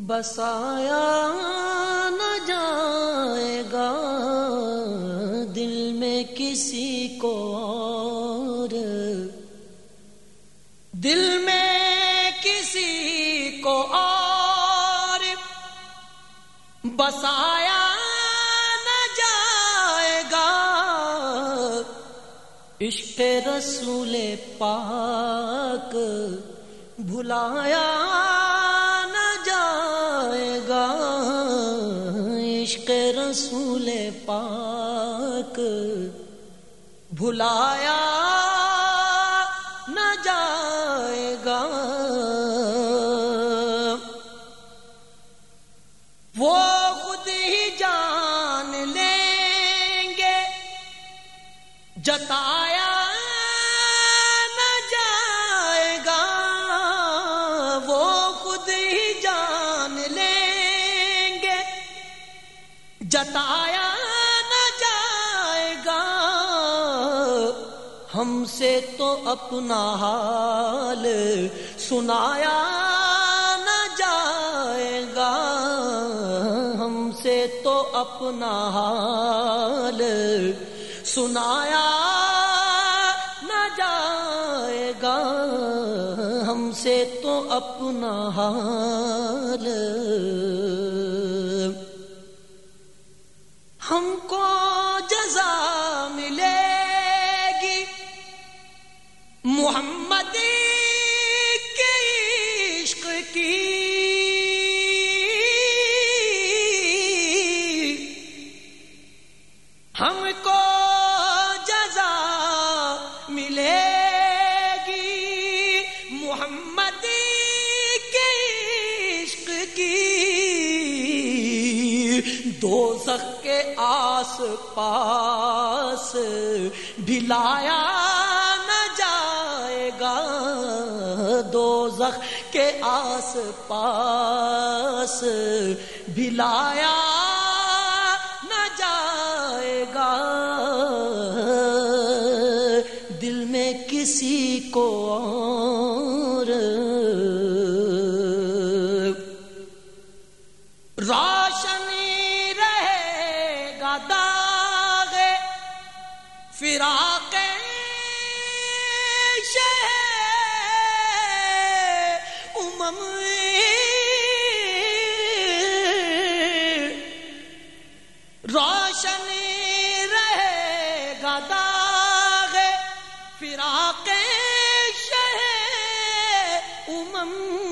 بسایا نہ جائے گا دل میں کسی کو اور، دل میں کسی کو اور بسایا نہ جائے گا، عشق رسول پاک بھلایا نہ جائے گا، عشق رسول پاک بھلایا نہ جائے گا۔ وہ خود ہی جان لیں گے جتایا نہ جائے گا، وہ خود ہی جان لیں گے جتایا نہ جائے گا، ہم سے تو اپنا حال سنایا نہ جائے گا، ہم سے تو اپنا حال سنایا نہ جائے گا، ہم سے تو اپنا حال۔ ہم کو جزا ملے گی محمد کے عشق کی، ہم کو جزا ملے گی محمد کے عشق کی، دوزخ کے آس پاس بھلایا نہ جائے گا، دوزخ کے آس پاس بھلایا نہ جائے گا، دل میں کسی کو اور روشنی رہے گا داغ فراق شہ امم، روشنی رہے گا داغ فراق شہ امم،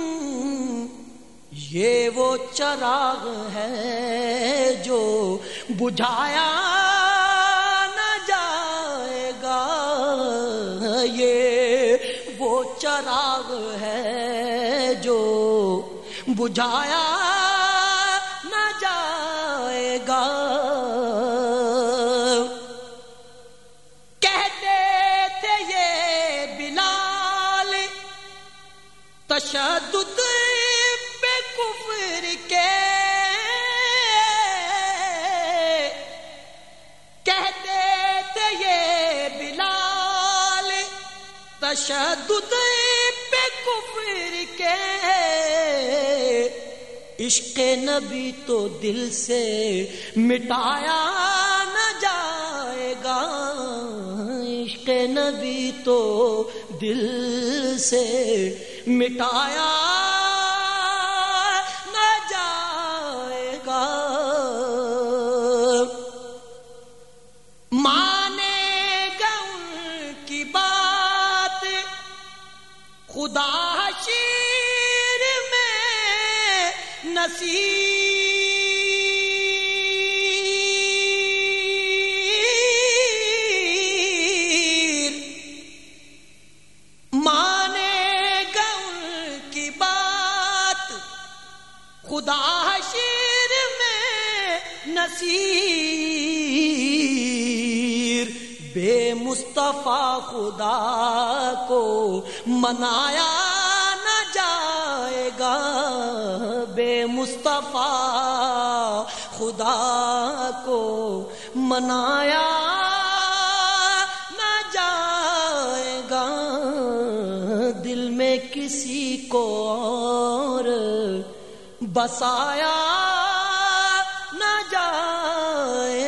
یہ وہ چراغ ہے جو بجھایا نہ جائے گا، یہ وہ چراغ ہے جو بجھایا نہ جائے گا، کہتے تھے یہ بلال تشدد پہ کفر کے، کہتے تھے یہ بلال تشدد پہ کفر کے، عشق نبی تو دل سے مٹایا نہ جائے گا، عشق نبی تو دل سے مٹایا نہ جائے گا، مانے گا ان کی بات خدا حشیر میں نصیر، مانے گا ان کی بات خدا حشیر میں نصیر، بے مصطفیٰ خدا کو منایا نہ جائے گا، بے مصطفیٰ خدا کو منایا نہ جائے گا، دل میں کسی کو اور بسایا نہ جائے